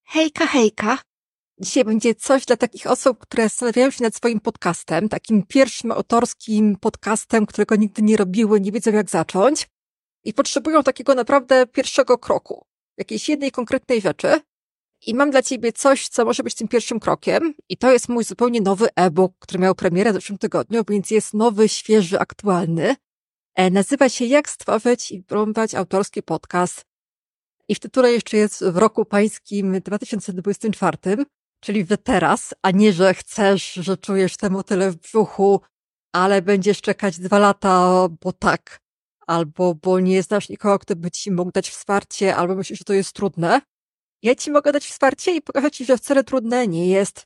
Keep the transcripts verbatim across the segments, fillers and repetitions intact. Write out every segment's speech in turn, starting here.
Hejka, hejka. Dzisiaj będzie coś dla takich osób, które zastanawiają się nad swoim podcastem, takim pierwszym autorskim podcastem, którego nigdy nie robiły, nie wiedzą jak zacząć i potrzebują takiego naprawdę pierwszego kroku, jakiejś jednej konkretnej rzeczy. I mam dla ciebie coś, co może być tym pierwszym krokiem i to jest mój zupełnie nowy e-book, który miał premierę w zeszłym tygodniu, więc jest nowy, świeży, aktualny. E, nazywa się Jak stworzyć i promować autorski podcast. I w tytule jeszcze jest w roku pańskim dwa tysiące dwudziestym czwartym, czyli że teraz, a nie, że chcesz, że czujesz tę motylę w brzuchu, ale będziesz czekać dwa lata, bo tak, albo bo nie znasz nikogo, kto by ci mógł dać wsparcie, albo myślisz, że to jest trudne. Ja ci mogę dać wsparcie i pokażę ci, że wcale trudne nie jest.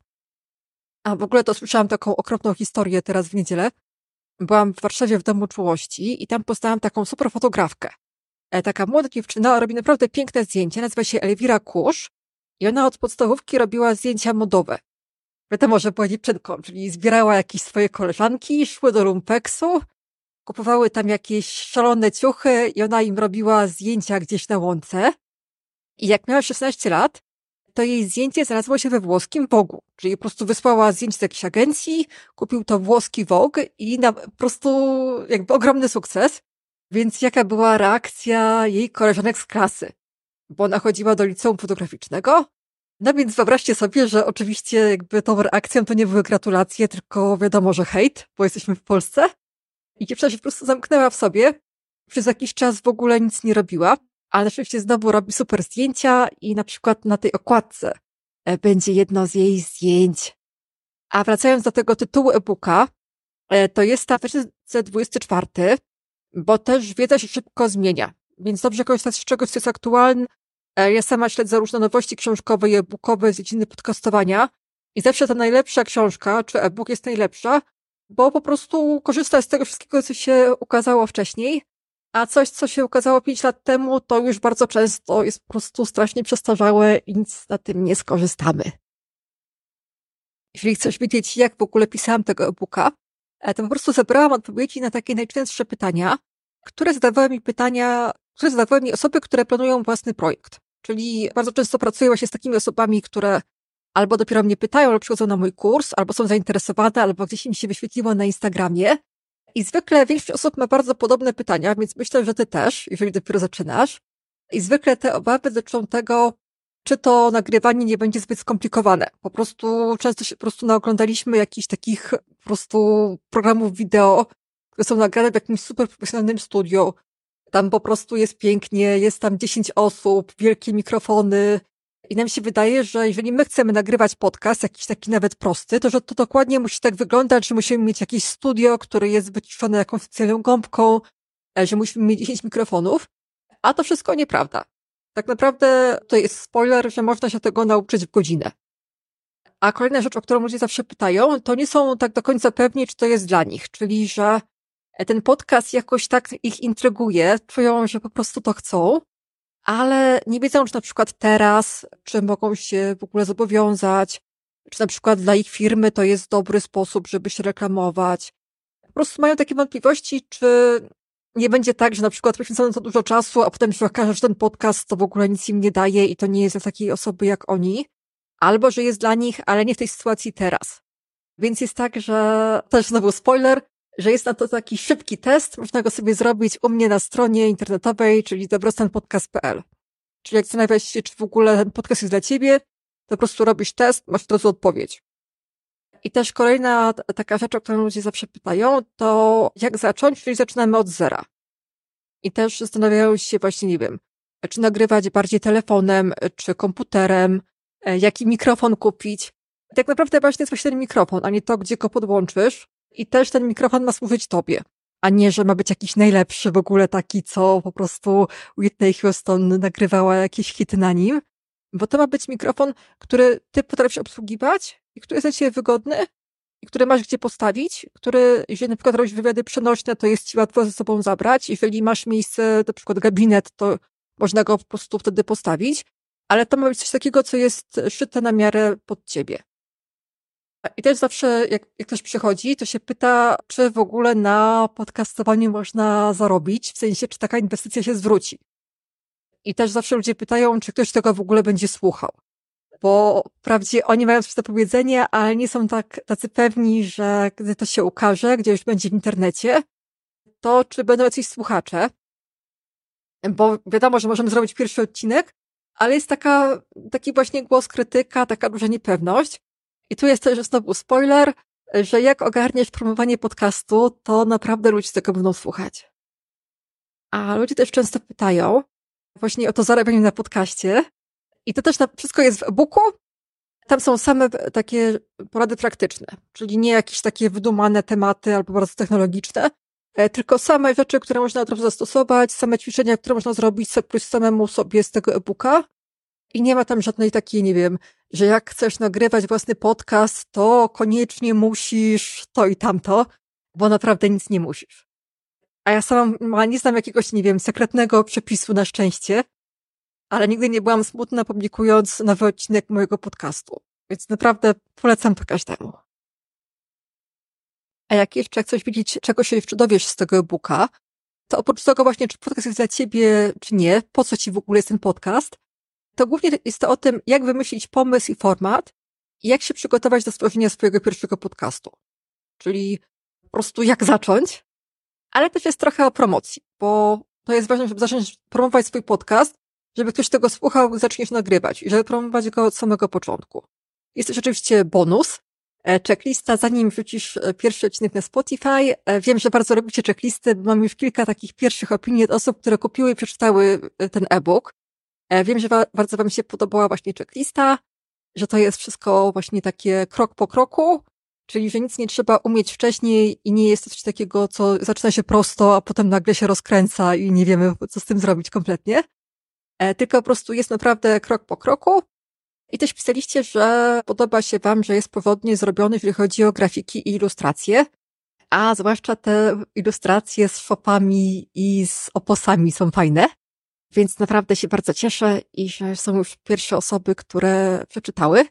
A w ogóle to słyszałam taką okropną historię teraz w niedzielę. Byłam w Warszawie w Domu Czułości i tam poznałam taką super fotografkę. Taka młoda dziewczyna robi naprawdę piękne zdjęcia, nazywa się Elwira Kusz i ona od podstawówki robiła zdjęcia modowe. Wiadomo, że była dziewczynką, czyli zbierała jakieś swoje koleżanki, szły do lumpeksu, kupowały tam jakieś szalone ciuchy i ona im robiła zdjęcia gdzieś na łące. I jak miała szesnaście lat, to jej zdjęcie znalazło się we włoskim Vogue'u, czyli po prostu wysłała zdjęcie z jakiejś agencji, kupił to włoski Vogue i na po prostu jakby ogromny sukces. Więc jaka była reakcja jej koleżanek z klasy? Bo ona chodziła do liceum fotograficznego. No więc wyobraźcie sobie, że oczywiście jakby tą reakcją to nie były gratulacje, tylko wiadomo, że hejt, bo jesteśmy w Polsce. I dziewczyna się po prostu zamknęła w sobie. Przez jakiś czas w ogóle nic nie robiła, ale oczywiście znowu robi super zdjęcia i na przykład na tej okładce będzie jedno z jej zdjęć. A wracając do tego tytułu e-booka, to jest ta dwa tysiące dwudziesty czwarty, bo też wiedza się szybko zmienia, więc dobrze korzystać z czegoś, co jest aktualne. Ja sama śledzę różne nowości książkowe i e-bookowe z dziedziny podcastowania i zawsze ta najlepsza książka, czy e-book jest najlepsza, bo po prostu korzysta z tego wszystkiego, co się ukazało wcześniej, a coś, co się ukazało pięć lat temu, to już bardzo często jest po prostu strasznie przestarzałe i nic na tym nie skorzystamy. Jeżeli chcesz wiedzieć, jak w ogóle pisałam tego e-booka, to po prostu zebrałam odpowiedzi na takie najczęstsze pytania, które zadawały mi pytania, które zadawały mi osoby, które planują własny projekt. Czyli bardzo często pracuję właśnie z takimi osobami, które albo dopiero mnie pytają, albo przychodzą na mój kurs, albo są zainteresowane, albo gdzieś im się wyświetliło na Instagramie. I zwykle większość osób ma bardzo podobne pytania, więc myślę, że ty też, jeżeli dopiero zaczynasz. I zwykle te obawy dotyczą tego, czy to nagrywanie nie będzie zbyt skomplikowane. Po prostu często się po prostu naoglądaliśmy jakichś takich po prostu programów wideo, które są nagrane w jakimś super profesjonalnym studiu. Tam po prostu jest pięknie, jest tam dziesięć osób, wielkie mikrofony. I nam się wydaje, że jeżeli my chcemy nagrywać podcast, jakiś taki nawet prosty, to że to dokładnie musi tak wyglądać, że musimy mieć jakieś studio, które jest wyciszone jakąś specjalną gąbką, że musimy mieć dziesięć mikrofonów. A to wszystko nieprawda. Tak naprawdę to jest spoiler, że można się tego nauczyć w godzinę. A kolejna rzecz, o którą ludzie zawsze pytają, to nie są tak do końca pewni, czy to jest dla nich. Czyli, że ten podcast jakoś tak ich intryguje, czują, że po prostu to chcą, ale nie wiedzą, czy na przykład teraz, czy mogą się w ogóle zobowiązać, czy na przykład dla ich firmy to jest dobry sposób, żeby się reklamować. Po prostu mają takie wątpliwości, czy nie będzie tak, że na przykład poświęcono to dużo czasu, a potem się okaże, że ten podcast to w ogóle nic im nie daje i to nie jest dla takiej osoby jak oni. Albo, że jest dla nich, ale nie w tej sytuacji teraz. Więc jest tak, że też znowu spoiler, że jest na to taki szybki test, można go sobie zrobić u mnie na stronie internetowej, czyli dobrostanpodcast kropka p l. Czyli jak zastanawiasz się, czy w ogóle ten podcast jest dla ciebie, to po prostu robisz test, masz od razu odpowiedź. I też kolejna taka rzecz, o którą ludzie zawsze pytają, to jak zacząć, czyli zaczynamy od zera. I też zastanawiają się właśnie, nie wiem, czy nagrywać bardziej telefonem, czy komputerem, jaki mikrofon kupić. I tak naprawdę właśnie jest właśnie ten mikrofon, a nie to, gdzie go podłączysz. I też ten mikrofon ma służyć tobie, a nie, że ma być jakiś najlepszy w ogóle taki, co po prostu Whitney Houston nagrywała jakieś hity na nim. Bo to ma być mikrofon, który ty potrafisz obsługiwać i który jest dla ciebie wygodny i który masz gdzie postawić, który, jeżeli na przykład robisz wywiady przenośne, to jest ci łatwo ze sobą zabrać. Jeżeli masz miejsce, na przykład gabinet, to można go po prostu wtedy postawić. Ale to ma być coś takiego, co jest szyte na miarę pod ciebie. I też zawsze, jak, jak ktoś przychodzi, to się pyta, czy w ogóle na podcastowaniu można zarobić, w sensie, czy taka inwestycja się zwróci. I też zawsze ludzie pytają, czy ktoś tego w ogóle będzie słuchał. bo wprawdzie oni mają coś do powiedzenia, ale nie są tak tacy pewni, że gdy to się ukaże, gdzie już będzie w internecie, to czy będą jacyś słuchacze. Bo wiadomo, że możemy zrobić pierwszy odcinek, ale jest taka, taki właśnie głos krytyka, taka duża niepewność. I tu jest też znowu spoiler, że jak ogarniesz promowanie podcastu, to naprawdę ludzie tego będą słuchać. A ludzie też często pytają właśnie o to zarabianie na podcaście. I to też na, wszystko jest w e-booku. Tam są same takie porady praktyczne, czyli nie jakieś takie wydumane tematy albo bardzo technologiczne, tylko same rzeczy, które można od razu zastosować, same ćwiczenia, które można zrobić plus samemu sobie z tego e-booka. I nie ma tam żadnej takiej, nie wiem, że jak chcesz nagrywać własny podcast, to koniecznie musisz to i tamto, bo naprawdę nic nie musisz. A ja sama nie znam jakiegoś, nie wiem, sekretnego przepisu na szczęście, ale nigdy nie byłam smutna publikując nowy odcinek mojego podcastu. Więc naprawdę polecam to każdemu. A jak jeszcze chcesz wiedzieć, czego się jeszcze dowiesz z tego e-booka, to oprócz tego właśnie, czy podcast jest dla ciebie, czy nie, po co ci w ogóle jest ten podcast, to głównie jest to o tym, jak wymyślić pomysł i format i jak się przygotować do stworzenia swojego pierwszego podcastu. Czyli po prostu jak zacząć, ale też jest trochę o promocji, bo to jest ważne, żeby zacząć promować swój podcast, żeby ktoś tego słuchał, zaczniesz nagrywać i żeby promować go od samego początku. Jest też oczywiście bonus, checklista, zanim wrzucisz pierwszy odcinek na Spotify. Wiem, że bardzo robicie checklisty, bo mam już kilka takich pierwszych opinii od osób, które kupiły i przeczytały ten e-book. Wiem, że bardzo wam się podobała właśnie checklista, że to jest wszystko właśnie takie krok po kroku, czyli że nic nie trzeba umieć wcześniej i nie jest to coś takiego, co zaczyna się prosto, a potem nagle się rozkręca i nie wiemy, co z tym zrobić kompletnie. Tylko po prostu jest naprawdę krok po kroku. I też pisaliście, że podoba się wam, że jest porządnie zrobiony, jeżeli chodzi o grafiki i ilustracje, a zwłaszcza te ilustracje z shopami i z oposami są fajne, więc naprawdę się bardzo cieszę i że są już pierwsze osoby, które przeczytały.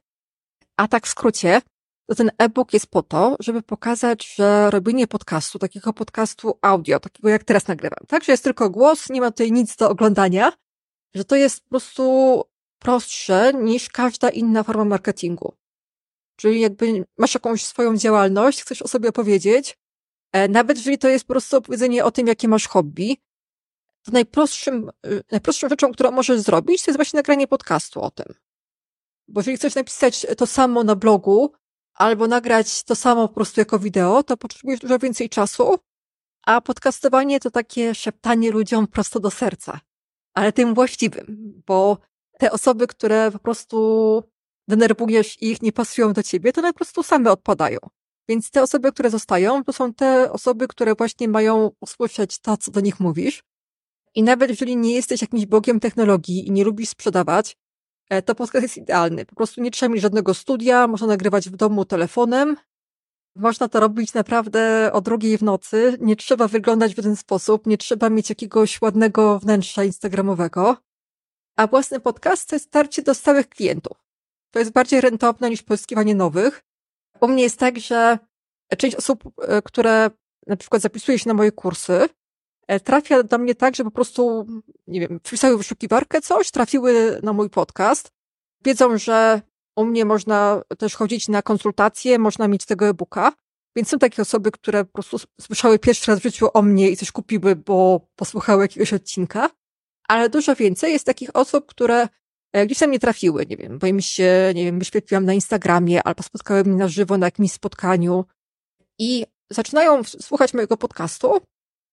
A tak w skrócie, to ten e-book jest po to, żeby pokazać, że robienie podcastu, takiego podcastu audio, takiego jak teraz nagrywam, tak, że jest tylko głos, nie ma tutaj nic do oglądania, że to jest po prostu prostsze niż każda inna forma marketingu. Czyli jakby masz jakąś swoją działalność, chcesz o sobie opowiedzieć, nawet jeżeli to jest po prostu opowiedzenie o tym, jakie masz hobby, to najprostszym, najprostszą rzeczą, którą możesz zrobić, to jest właśnie nagranie podcastu o tym. Bo jeżeli chcesz napisać to samo na blogu, albo nagrać to samo po prostu jako wideo, to potrzebujesz dużo więcej czasu, a podcastowanie to takie szeptanie ludziom prosto do serca. Ale tym właściwym, bo te osoby, które po prostu denerwujesz i ich nie pasują do ciebie, to one po prostu same odpadają. Więc te osoby, które zostają, to są te osoby, które właśnie mają usłyszeć to, co do nich mówisz. I nawet jeżeli nie jesteś jakimś bogiem technologii i nie lubisz sprzedawać, to podcast jest idealny. Po prostu nie trzeba mieć żadnego studia, można nagrywać w domu telefonem. Można to robić naprawdę o drugiej w nocy. Nie trzeba wyglądać w ten sposób, nie trzeba mieć jakiegoś ładnego wnętrza instagramowego. A własny podcast to jest starcie do stałych klientów. To jest bardziej rentowne niż pozyskiwanie nowych. U mnie jest tak, że część osób, które na przykład zapisuje się na moje kursy, trafia do mnie tak, że po prostu, nie wiem, wpisały w wyszukiwarkę coś, trafiły na mój podcast, wiedzą, że u mnie można też chodzić na konsultacje, można mieć tego e-booka, więc są takie osoby, które po prostu słyszały pierwszy raz w życiu o mnie i coś kupiły, bo posłuchały jakiegoś odcinka, ale dużo więcej jest takich osób, które gdzieś tam nie trafiły, nie wiem, bo im się, nie wiem, wyświetliłam na Instagramie albo spotkały mnie na żywo na jakimś spotkaniu i zaczynają słuchać mojego podcastu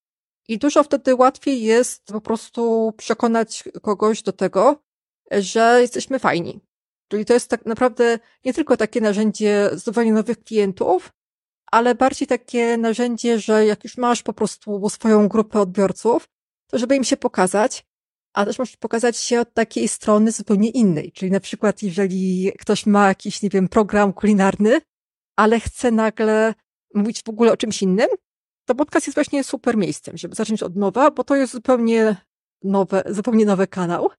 i dużo wtedy łatwiej jest po prostu przekonać kogoś do tego, że jesteśmy fajni. Czyli to jest tak naprawdę nie tylko takie narzędzie zdobywania nowych klientów, ale bardziej takie narzędzie, że jak już masz po prostu swoją grupę odbiorców, to żeby im się pokazać, a też możesz pokazać się od takiej strony zupełnie innej. Czyli na przykład jeżeli ktoś ma jakiś, nie wiem, program kulinarny, ale chce nagle mówić w ogóle o czymś innym, to podcast jest właśnie super miejscem, żeby zacząć od nowa, bo to jest zupełnie nowe, zupełnie nowy kanał.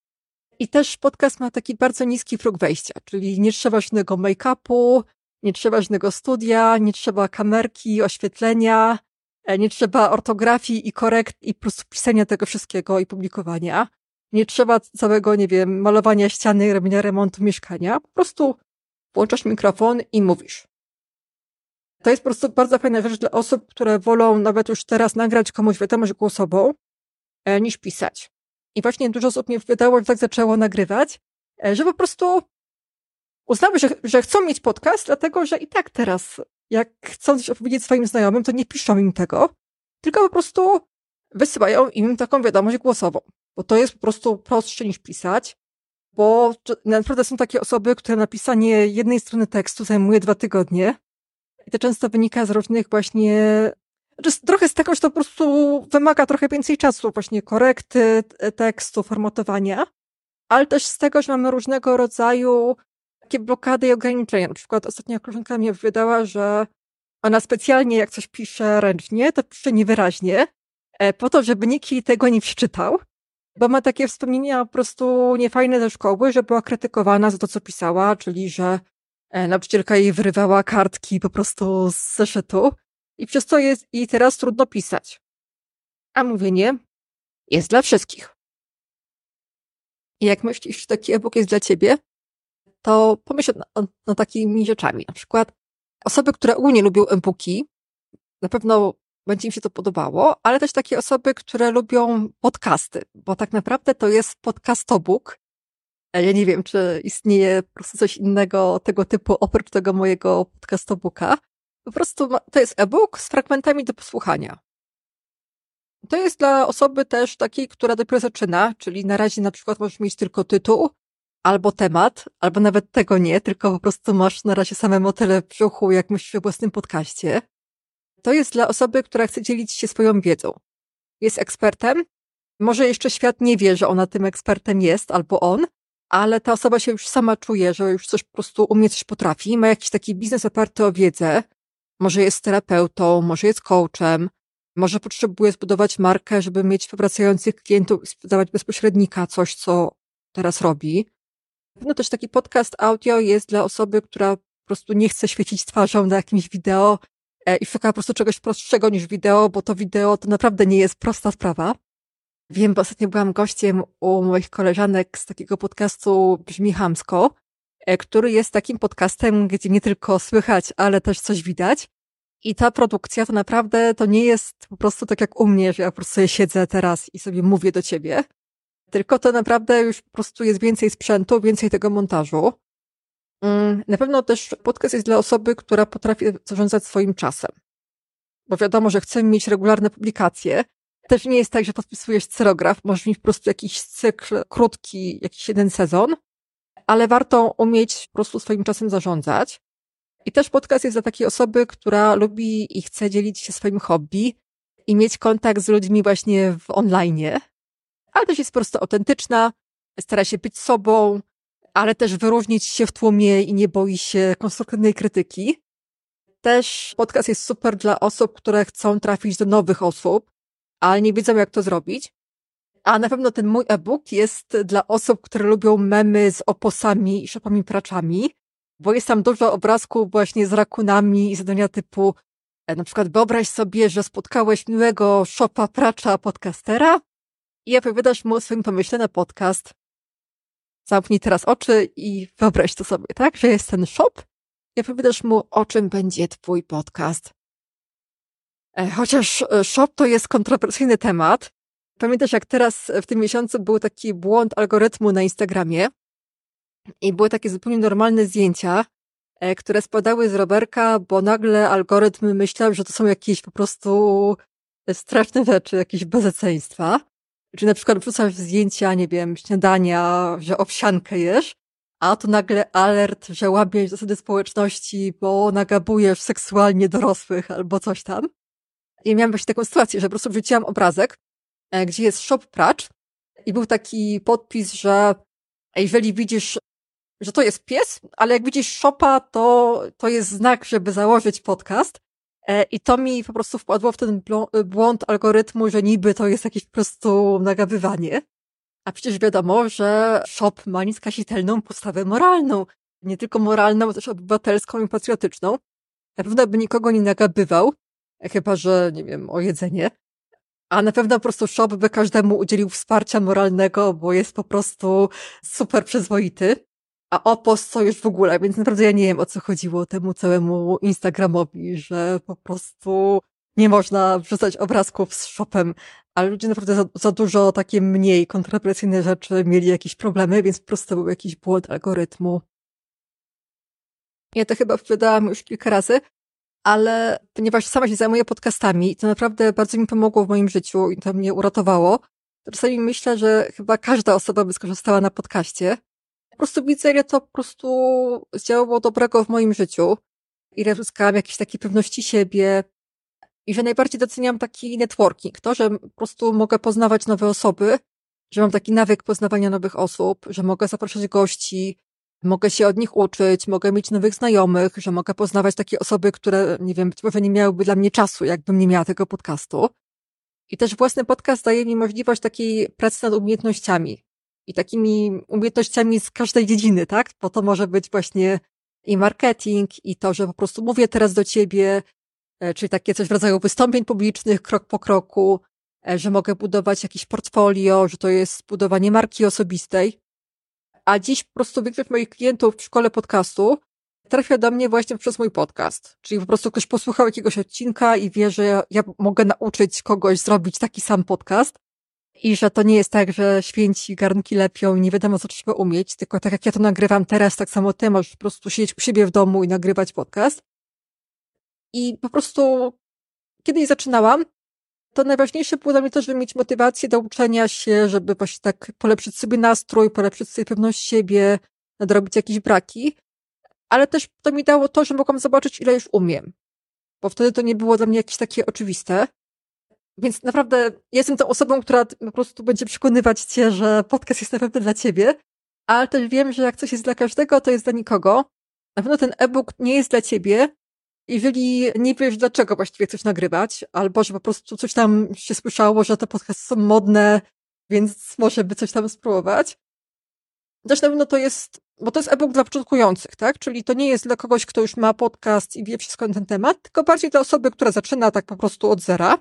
I też podcast ma taki bardzo niski próg wejścia, czyli nie trzeba żadnego make-upu, nie trzeba żadnego studia, nie trzeba kamerki, oświetlenia, nie trzeba ortografii i korekt i po prostu pisania tego wszystkiego i publikowania. Nie trzeba całego, nie wiem, malowania ściany, robienia remontu mieszkania. Po prostu włączasz mikrofon i mówisz. To jest po prostu bardzo fajna rzecz dla osób, które wolą nawet już teraz nagrać komuś wiadomość głosową, e, niż pisać. I właśnie dużo osób mnie wydało, że tak zaczęło nagrywać, e, że po prostu uznały, że, że chcą mieć podcast, dlatego że i tak teraz, jak chcą coś opowiedzieć swoim znajomym, to nie piszą im tego, tylko po prostu wysyłają im taką wiadomość głosową. Bo to jest po prostu prostsze niż pisać, bo naprawdę są takie osoby, które napisanie jednej strony tekstu zajmuje dwa tygodnie. I to często wynika z różnych właśnie, znaczy trochę z tego, że to po prostu wymaga trochę więcej czasu, właśnie korekty tekstu, formatowania, ale też z tego, że mamy różnego rodzaju takie blokady i ograniczenia. Na przykład ostatnia koleżanka mi wydała, że ona specjalnie jak coś pisze ręcznie, to pisze niewyraźnie, po to, żeby nikt jej tego nie przeczytał, bo ma takie wspomnienia po prostu niefajne ze szkoły, że była krytykowana za to, co pisała, czyli że nauczycielka jej wyrywała kartki po prostu z zeszytu i przez to jest jej teraz trudno pisać. A mówienie jest dla wszystkich. I jak myślisz, że taki e-book jest dla ciebie, to pomyśl nad, nad takimi rzeczami. Na przykład osoby, które ogólnie lubią e-booki, na pewno będzie im się to podobało, ale też takie osoby, które lubią podcasty, bo tak naprawdę to jest podcastobook. Ja nie wiem, czy istnieje po prostu coś innego tego typu oprócz tego mojego podcastobooka. Po prostu to jest e-book z fragmentami do posłuchania. To jest dla osoby też takiej, która dopiero zaczyna, czyli na razie na przykład możesz mieć tylko tytuł, albo temat, albo nawet tego nie, tylko po prostu masz na razie same motyle w brzuchu, jak myślisz o własnym podcaście. To jest dla osoby, która chce dzielić się swoją wiedzą. Jest ekspertem, może jeszcze świat nie wie, że ona tym ekspertem jest, albo on, ale ta osoba się już sama czuje, że już coś po prostu umie, coś potrafi, ma jakiś taki biznes oparty o wiedzę, może jest terapeutą, może jest coachem, może potrzebuje zbudować markę, żeby mieć powracających klientów i sprzedawać bezpośrednika coś, co teraz robi. No też taki podcast audio jest dla osoby, która po prostu nie chce świecić twarzą na jakimś wideo i szuka po prostu czegoś prostszego niż wideo, bo to wideo to naprawdę nie jest prosta sprawa. Wiem, bo ostatnio byłam gościem u moich koleżanek z takiego podcastu Brzmi Chamsko, który jest takim podcastem, gdzie nie tylko słychać, ale też coś widać. I ta produkcja to naprawdę to nie jest po prostu tak jak u mnie, że ja po prostu sobie siedzę teraz i sobie mówię do ciebie, tylko to naprawdę już po prostu jest więcej sprzętu, więcej tego montażu. Na pewno też podcast jest dla osoby, która potrafi zarządzać swoim czasem. Bo wiadomo, że chcemy mieć regularne publikacje. Też nie jest tak, że podpisujesz cyrograf, możesz mieć po prostu jakiś cykl krótki, jakiś jeden sezon, ale warto umieć po prostu swoim czasem zarządzać. I też podcast jest dla takiej osoby, która lubi i chce dzielić się swoim hobby i mieć kontakt z ludźmi właśnie w online, ale też jest po prostu autentyczna, stara się być sobą, ale też wyróżnić się w tłumie i nie boi się konstruktywnej krytyki. Też podcast jest super dla osób, które chcą trafić do nowych osób, ale nie wiedzą, jak to zrobić. A na pewno ten mój e-book jest dla osób, które lubią memy z oposami i szopami praczami, bo jest tam dużo obrazków właśnie z rakunami i zadania typu na przykład wyobraź sobie, że spotkałeś miłego szopa pracza podcastera i opowiadasz mu o swoim pomyśle na podcast. Zamknij teraz oczy i wyobraź to sobie, tak? Że jest ten shop i opowiadasz mu, o czym będzie twój podcast. Chociaż shop to jest kontrowersyjny temat. Pamiętasz, jak teraz w tym miesiącu był taki błąd algorytmu na Instagramie i były takie zupełnie normalne zdjęcia, które spadały z rowerka, bo nagle algorytm myślał, że to są jakieś po prostu straszne rzeczy, jakieś bezeceństwa. Czy na przykład wrzucasz zdjęcia, nie wiem, śniadania, że owsiankę jesz, a tu nagle alert, że łamiesz zasady społeczności, bo nagabujesz seksualnie dorosłych albo coś tam. I miałam właśnie taką sytuację, że po prostu wrzuciłam obrazek, gdzie jest shop pracz i był taki podpis, że jeżeli widzisz, że to jest pies, ale jak widzisz shopa, to, to jest znak, żeby założyć podcast. I to mi po prostu wpadło w ten błąd algorytmu, że niby to jest jakieś po prostu nagabywanie. A przecież wiadomo, że shop ma nieskazitelną postawę moralną. Nie tylko moralną, ale też obywatelską i patriotyczną. Na pewno by nikogo nie nagabywał, chyba że, nie wiem, o jedzenie. A na pewno po prostu Shop by każdemu udzielił wsparcia moralnego, bo jest po prostu super przyzwoity. A Opos to już w ogóle, więc naprawdę ja nie wiem, o co chodziło temu całemu Instagramowi, że po prostu nie można wrzucać obrazków z Shopem, ale ludzie naprawdę za, za dużo takie mniej kontrowersyjne rzeczy mieli jakieś problemy, więc po prostu był jakiś błąd algorytmu. Ja to chyba opowiadałam już kilka razy, ale ponieważ sama się zajmuję podcastami, to naprawdę bardzo mi pomogło w moim życiu i to mnie uratowało. To czasami myślę, że chyba każda osoba by skorzystała na podcaście. Po prostu widzę, ile to po prostu zdziałało dobrego w moim życiu. Ile uzyskałam jakiejś takiej pewności siebie i że najbardziej doceniam taki networking. To, że po prostu mogę poznawać nowe osoby, że mam taki nawyk poznawania nowych osób, że mogę zapraszać gości, mogę się od nich uczyć, mogę mieć nowych znajomych, że mogę poznawać takie osoby, które, nie wiem, być może nie miałyby dla mnie czasu, jakbym nie miała tego podcastu. I też własny podcast daje mi możliwość takiej pracy nad umiejętnościami. I takimi umiejętnościami z każdej dziedziny, tak? Bo to może być właśnie i marketing, i to, że po prostu mówię teraz do ciebie, czyli takie coś w rodzaju wystąpień publicznych, krok po kroku, że mogę budować jakieś portfolio, że to jest budowanie marki osobistej. A dziś po prostu większość moich klientów w szkole podcastu trafia do mnie właśnie przez mój podcast. Czyli po prostu ktoś posłuchał jakiegoś odcinka i wie, że ja mogę nauczyć kogoś zrobić taki sam podcast i że to nie jest tak, że święci garnki lepią i nie wiadomo, co trzeba umieć, tylko tak jak ja to nagrywam teraz, tak samo ty możesz po prostu siedzieć u siebie w domu i nagrywać podcast. I po prostu kiedy zaczynałam, to najważniejsze było dla mnie to, żeby mieć motywację do uczenia się, żeby właśnie tak polepszyć sobie nastrój, polepszyć sobie pewność siebie, nadrobić jakieś braki, ale też to mi dało to, że mogłam zobaczyć, ile już umiem, bo wtedy to nie było dla mnie jakieś takie oczywiste. Więc naprawdę jestem tą osobą, która po prostu będzie przekonywać cię, że podcast jest na pewno dla ciebie, ale też wiem, że jak coś jest dla każdego, to jest dla nikogo. Na pewno ten e-book nie jest dla ciebie, jeżeli nie wiesz, dlaczego właściwie chcesz nagrywać, albo że po prostu coś tam się słyszało, że te podcasty są modne, więc może by coś tam spróbować. Też na pewno to jest, bo to jest e-book dla początkujących, tak? Czyli to nie jest dla kogoś, kto już ma podcast i wie wszystko na ten temat, tylko bardziej dla osoby, która zaczyna tak po prostu od zera.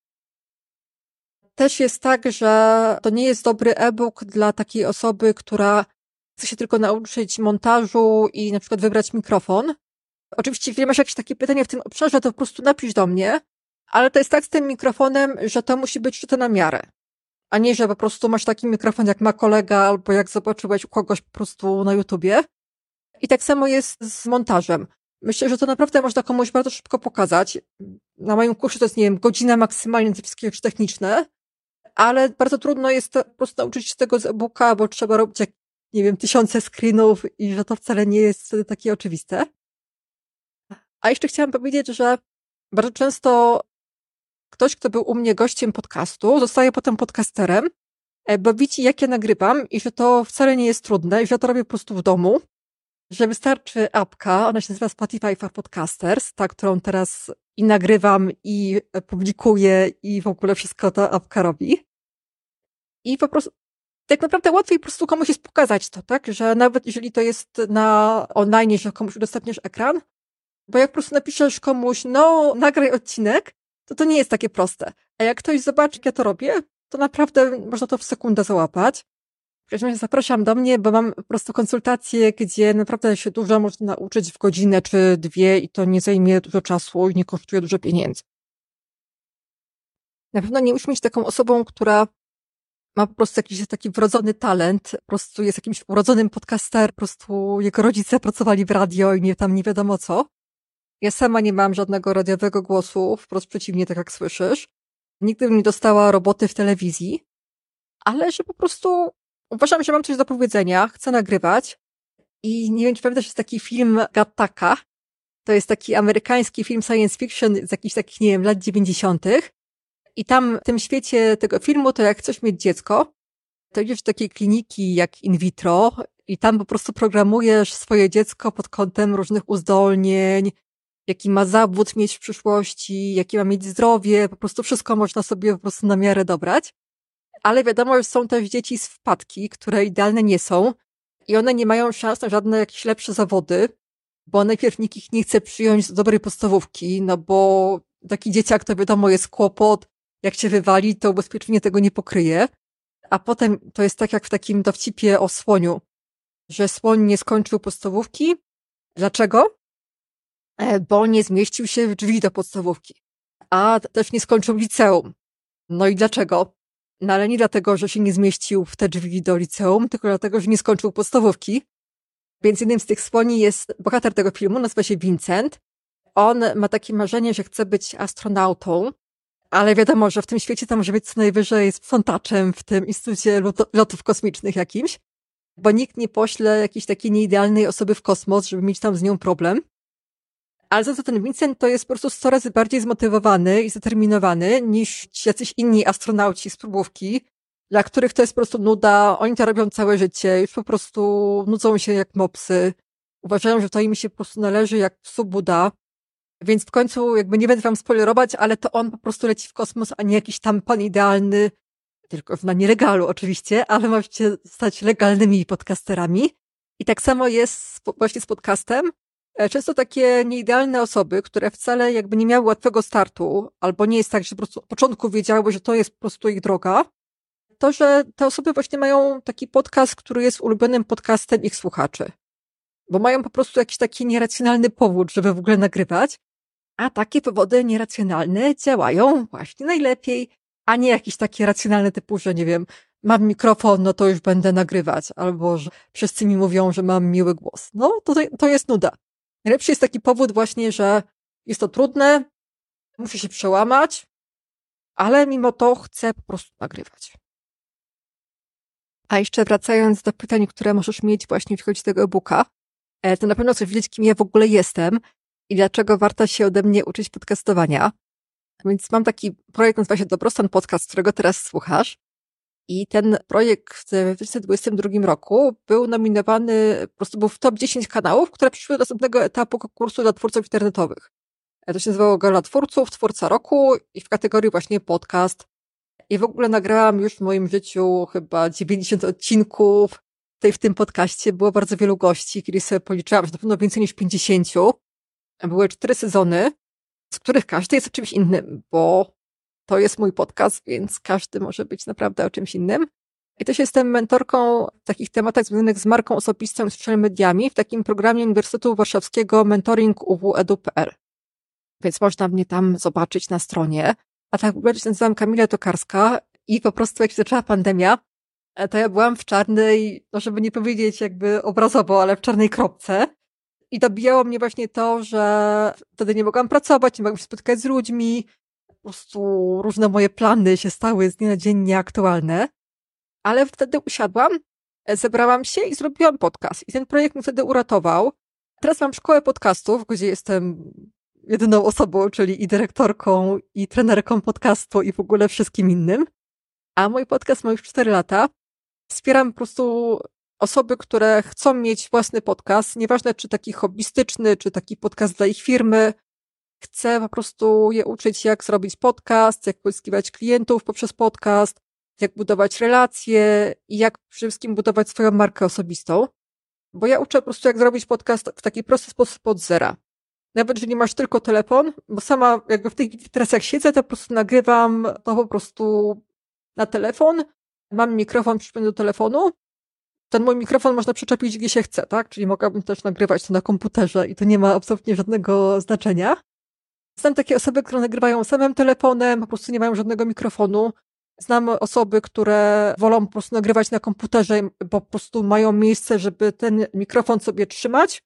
Też jest tak, że to nie jest dobry e-book dla takiej osoby, która chce się tylko nauczyć montażu i na przykład wybrać mikrofon. Oczywiście, jeżeli masz jakieś takie pytanie w tym obszarze, to po prostu napisz do mnie, ale to jest tak z tym mikrofonem, że to musi być to na miarę. A nie, że po prostu masz taki mikrofon, jak ma kolega, albo jak zobaczyłeś u kogoś po prostu na YouTubie. I tak samo jest z montażem. Myślę, że to naprawdę można komuś bardzo szybko pokazać. Na moim kursie to jest, nie wiem, godzina maksymalnie, te wszystkie rzeczy techniczne, ale bardzo trudno jest to po prostu nauczyć się tego z e-booka, bo trzeba robić, jak, nie wiem, tysiące screenów i że to wcale nie jest wtedy takie oczywiste. A jeszcze chciałam powiedzieć, że bardzo często ktoś, kto był u mnie gościem podcastu, zostaje potem podcasterem, bo widzi, jak ja nagrywam i że to wcale nie jest trudne i że ja to robię po prostu w domu, że wystarczy apka, ona się nazywa Spotify for Podcasters, ta, którą teraz i nagrywam, i publikuję, i w ogóle wszystko ta apka robi. I po prostu tak naprawdę łatwiej po prostu komuś jest pokazać to, tak? Że nawet jeżeli to jest na online, że komuś udostępnisz ekran, bo jak po prostu napiszesz komuś, no, nagraj odcinek, to to nie jest takie proste. A jak ktoś zobaczy, jak ja to robię, to naprawdę można to w sekundę załapać. W każdym razie zapraszam do mnie, bo mam po prostu konsultacje, gdzie naprawdę się dużo można nauczyć w godzinę czy dwie i to nie zajmie dużo czasu i nie kosztuje dużo pieniędzy. Na pewno nie musisz mieć taką osobą, która ma po prostu jakiś taki wrodzony talent, po prostu jest jakimś urodzonym podcaster, po prostu jego rodzice pracowali w radio i nie tam nie wiadomo co. Ja sama nie mam żadnego radiowego głosu, wprost przeciwnie, tak jak słyszysz. Nigdy bym nie dostała roboty w telewizji, ale że po prostu uważam, że mam coś do powiedzenia, chcę nagrywać i nie wiem, czy pamiętasz, jest taki film Gattaca. To jest taki amerykański film science fiction z jakichś takich, nie wiem, lat dziewięćdziesiątych. I tam w tym świecie tego filmu, to jak chcesz mieć dziecko, to idziesz do takiej kliniki jak in vitro i tam po prostu programujesz swoje dziecko pod kątem różnych uzdolnień, jaki ma zawód mieć w przyszłości, jakie ma mieć zdrowie, po prostu wszystko można sobie po prostu na miarę dobrać. Ale wiadomo, że są też dzieci z wpadki, które idealne nie są i one nie mają szans na żadne jakieś lepsze zawody, bo najpierw nikt ich nie chce przyjąć do dobrej podstawówki, no bo taki dzieciak to wiadomo jest kłopot, jak cię wywali, to ubezpieczenie tego nie pokryje. A potem to jest tak jak w takim dowcipie o słoniu, że słoń nie skończył podstawówki. Dlaczego? E, Bo nie zmieścił się w drzwi do podstawówki. A też nie skończył liceum. No i dlaczego? No ale nie dlatego, że się nie zmieścił w te drzwi do liceum, tylko dlatego, że nie skończył podstawówki. Więc jednym z tych słoni jest bohater tego filmu, nazywa się Vincent. On ma takie marzenie, że chce być astronautą, ale wiadomo, że w tym świecie tam może być co najwyżej sprzątaczem w tym Instytucie Lotów Kosmicznych jakimś, bo nikt nie pośle jakiejś takiej nieidealnej osoby w kosmos, żeby mieć tam z nią problem. Ale za to ten Vincent to jest po prostu sto razy bardziej zmotywowany i zdeterminowany niż jacyś inni astronauci z próbówki, dla których to jest po prostu nuda, oni to robią całe życie, już po prostu nudzą się jak mopsy, uważają, że to im się po prostu należy jak psu Buda, więc w końcu jakby nie będę wam spoilerować, ale to on po prostu leci w kosmos, a nie jakiś tam pan idealny, tylko na nielegalu oczywiście, ale możecie stać legalnymi podcasterami. I tak samo jest właśnie z podcastem. Często takie nieidealne osoby, które wcale jakby nie miały łatwego startu, albo nie jest tak, że po prostu od początku wiedziały, że to jest po prostu ich droga, to, że te osoby właśnie mają taki podcast, który jest ulubionym podcastem ich słuchaczy. Bo mają po prostu jakiś taki nieracjonalny powód, żeby w ogóle nagrywać, a takie powody nieracjonalne działają właśnie najlepiej, a nie jakieś takie racjonalne typu, że nie wiem, mam mikrofon, no to już będę nagrywać, albo że wszyscy mi mówią, że mam miły głos. No, to, to jest nuda. Najlepszy jest taki powód właśnie, że jest to trudne, muszę się przełamać, ale mimo to chcę po prostu nagrywać. A jeszcze wracając do pytań, które możesz mieć właśnie jeśli chodzi o tego e-booka, to na pewno chcesz wiedzieć, kim ja w ogóle jestem i dlaczego warto się ode mnie uczyć podcastowania. Więc mam taki projekt, nazywa się Dobrostan Podcast, którego teraz słuchasz. I ten projekt w dwa tysiące dwudziestym drugim roku był nominowany, po prostu był w top dziesięć kanałów, które przyszły do następnego etapu konkursu dla twórców internetowych. To się nazywało Gala Twórców, Twórca Roku i w kategorii właśnie podcast. I w ogóle nagrałam już w moim życiu chyba dziewięćdziesiąt odcinków. Tutaj w tym podcaście było bardzo wielu gości, kiedy sobie policzyłam, że na pewno więcej niż pięćdziesięciu. Były cztery sezony, z których każdy jest o czymś innym, bo to jest mój podcast, więc każdy może być naprawdę o czymś innym. I też jestem mentorką w takich tematach związanych z marką osobistą i social mediami w takim programie Uniwersytetu Warszawskiego Mentoring U W Edu kropka p l. Więc można mnie tam zobaczyć na stronie. A tak w ogóle się nazywam Kamila Tokarska i po prostu jak się zaczęła pandemia, to ja byłam w czarnej, no żeby nie powiedzieć jakby obrazowo, ale w czarnej kropce. I dobijało mnie właśnie to, że wtedy nie mogłam pracować, nie mogłam się spotkać z ludźmi. Po prostu różne moje plany się stały z dnia na dzień nieaktualne. Ale wtedy usiadłam, zebrałam się i zrobiłam podcast. I ten projekt mnie wtedy uratował. Teraz mam szkołę podcastów, gdzie jestem jedyną osobą, czyli i dyrektorką, i trenerką podcastu i w ogóle wszystkim innym. A mój podcast ma już cztery lata. Wspieram po prostu osoby, które chcą mieć własny podcast, nieważne czy taki hobbystyczny, czy taki podcast dla ich firmy. Chcę po prostu je uczyć, jak zrobić podcast, jak pozyskiwać klientów poprzez podcast, jak budować relacje i jak przede wszystkim budować swoją markę osobistą. Bo ja uczę po prostu, jak zrobić podcast w taki prosty sposób od zera. Nawet, że nie masz tylko telefon, bo sama jakby w tej teraz jak siedzę, to po prostu nagrywam to po prostu na telefon. Mam mikrofon przypięty do telefonu. Ten mój mikrofon można przyczepić gdzie się chce, tak? Czyli mogłabym też nagrywać to na komputerze i to nie ma absolutnie żadnego znaczenia. Znam takie osoby, które nagrywają samym telefonem, po prostu nie mają żadnego mikrofonu. Znam osoby, które wolą po prostu nagrywać na komputerze, bo po prostu mają miejsce, żeby ten mikrofon sobie trzymać.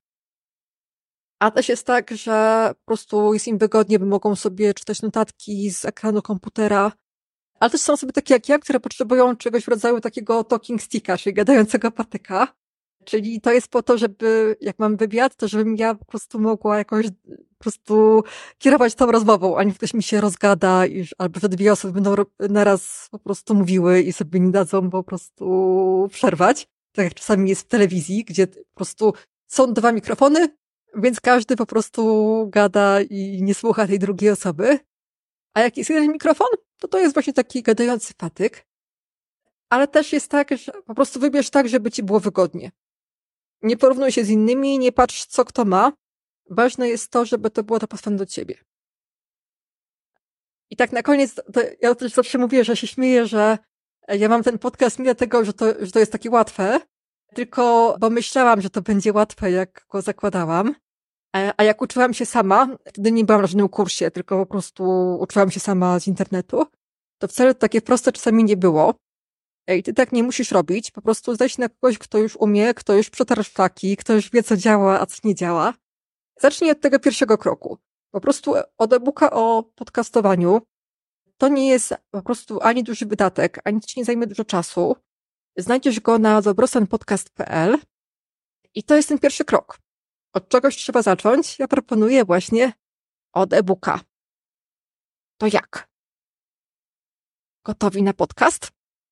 A też jest tak, że po prostu jest im wygodnie, bo mogą sobie czytać notatki z ekranu komputera. Ale też są osoby takie jak ja, które potrzebują czegoś w rodzaju takiego talking sticka, czyli gadającego patyka. Czyli to jest po to, żeby, jak mam wywiad, to żebym ja po prostu mogła jakoś po prostu kierować tą rozmową, a nie ktoś mi się rozgada, i, albo że dwie osoby będą naraz po prostu mówiły i sobie nie dadzą po prostu przerwać. Tak jak czasami jest w telewizji, gdzie po prostu są dwa mikrofony, więc każdy po prostu gada i nie słucha tej drugiej osoby. A jak jest jeden mikrofon, to to jest właśnie taki gadający patyk. Ale też jest tak, że po prostu wybierz tak, żeby ci było wygodnie. Nie porównuj się z innymi, nie patrz co kto ma. Ważne jest to, żeby to było dopasowane do ciebie. I tak na koniec, to ja też zawsze mówię, że się śmieję, że ja mam ten podcast nie dlatego, że to, że to jest takie łatwe, tylko bo myślałam, że to będzie łatwe, jak go zakładałam. A jak uczyłam się sama, wtedy nie byłam na żadnym kursie, tylko po prostu uczyłam się sama z internetu, to wcale takie proste czasami nie było. I ty tak nie musisz robić, po prostu zdaj się na kogoś, kto już umie, kto już przetarł szlaki, kto już wie, co działa, a co nie działa. Zacznij od tego pierwszego kroku. Po prostu od e-booka o podcastowaniu. To nie jest po prostu ani duży wydatek, ani ci nie zajmie dużo czasu. Znajdziesz go na dobrostanpodcast kropka p l i to jest ten pierwszy krok. Od czegoś trzeba zacząć. Ja proponuję właśnie od e-booka. To jak? Gotowi na podcast?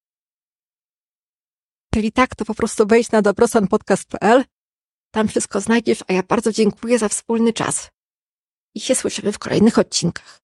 Czyli tak, to po prostu wejdź na dobrostanpodcast kropka p l. Tam wszystko znajdziesz, a ja bardzo dziękuję za wspólny czas. I się słyszymy w kolejnych odcinkach.